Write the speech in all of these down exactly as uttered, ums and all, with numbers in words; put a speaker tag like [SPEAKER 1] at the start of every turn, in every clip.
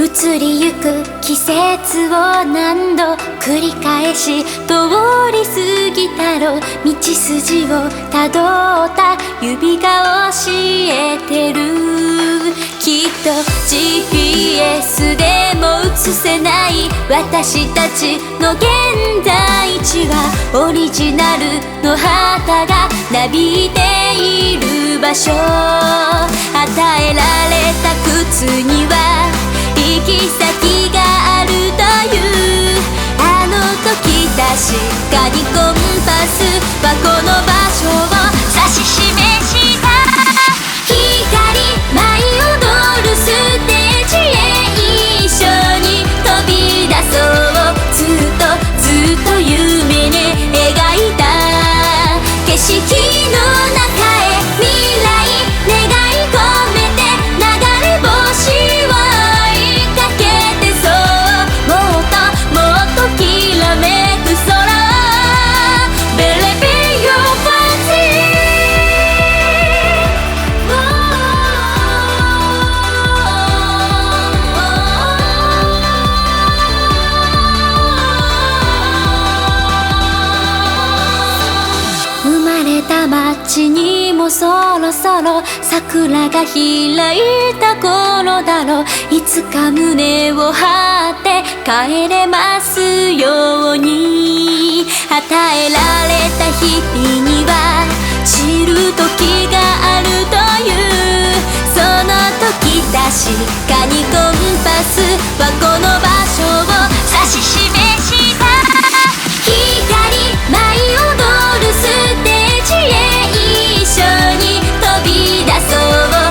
[SPEAKER 1] 移りゆく季節を何度繰り返し通り過ぎたろう。道筋をたどった指が教えてる。きっと ジーピーエス でも映せない私たちの現在地はオリジナルの旗がなびいている場所。与えられた靴には行き先があるという。あの時確かにコンパスはこの場所を指し示した。光舞い踊るステージへ一緒に飛び出そう。ずっとずっと夢に描いた景色の中へ未来願い込めて流れ星を追いかけてそう。もっともっときらめく空 Believe in your fancy。 生まれた街にもそろそろ桜が開いた頃だろう。いつか胸を張って帰れますように。与えられた日々には散る時があるという。その時確かにコンパスはこの場所を指し示した。光舞い踊るステージへ一緒に飛び出そう。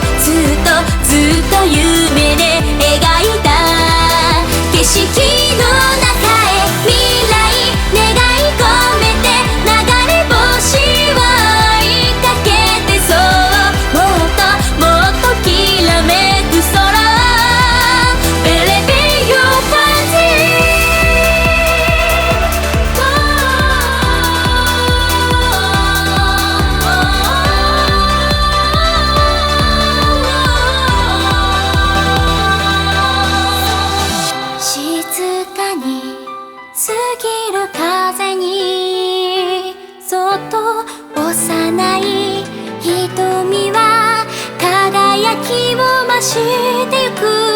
[SPEAKER 1] ずっとずっと夢で描いた景色の中へ未来願い込めて流れ星を追いかけてそう。もっともっときらめく空 Believe in your fancy。静かに過ぎる風にそっと幼い瞳は輝きを増してゆく。